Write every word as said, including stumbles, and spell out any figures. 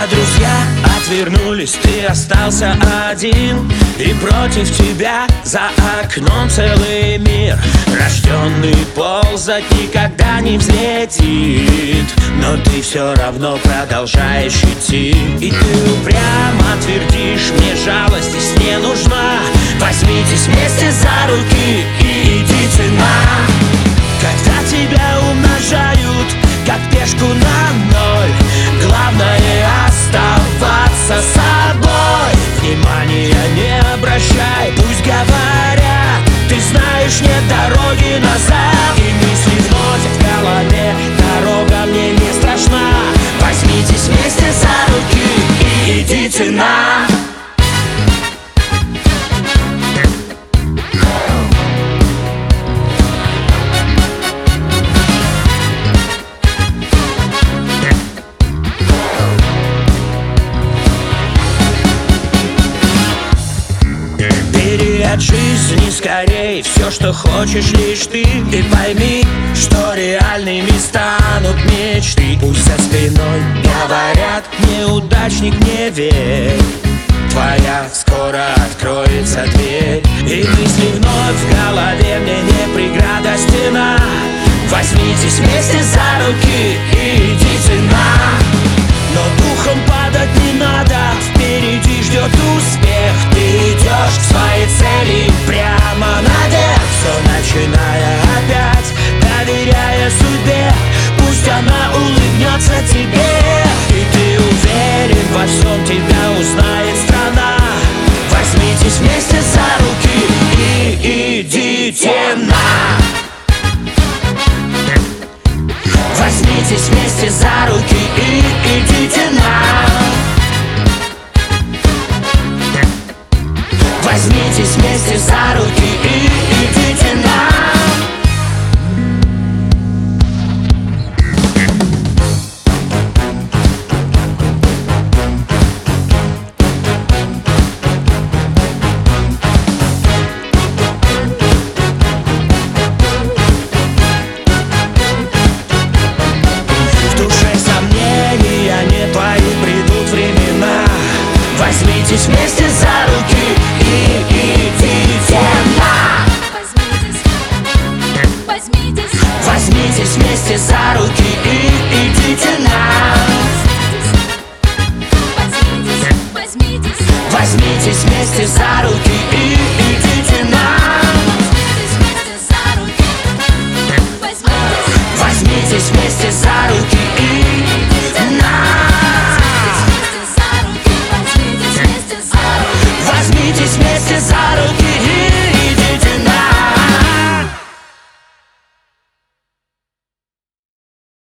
друзья отвернулись, ты остался один, и против тебя за окном целый мир. Рожденный ползать никогда не взлетит, но ты все равно продолжаешь идти. И ты упрямо твердишь, мне жалость здесь не нужна. Возьмитесь вместе за руки и идите на. Когда тебя умножают, как пешку на ноль, главное оставаться собой. Внимания не обращай, пусть говорят, ты знаешь, нет дороги назад. И мысли вновь в голове, дорога мне не страшна. Возьмитесь вместе за руки и идите на. От жизни скорей все, что хочешь, лишь ты. И пойми, что реальными станут мечты. Пусть за спиной говорят, неудачник, не верь, твоя скоро откроется дверь. И мысли вновь в голове, мне не преграда стена. Возьмитесь вместе за руки и идите на. Но духом падать не надо, впереди ждет успех. Ты идешь к своей цели прямо наверх, все начиная опять, доверяя судьбе. Пусть она улыбнется тебе, и ты уверен, во всем тебя узнает страна. Возьмитесь вместе за руки и идите на. Возьмитесь вместе за руки и идите на. Возьмитесь вместе за руки и идите на. Возьмитесь вместе за руки и идите на. Возьмитесь, возьмитесь, возьмитесь вместе за руки и идите на. Возьмитесь, возьмитесь, возьмитесь вместе за руки и идите на. Возьмитесь вместе за руки и идите на. Возьмитесь вместе за руки.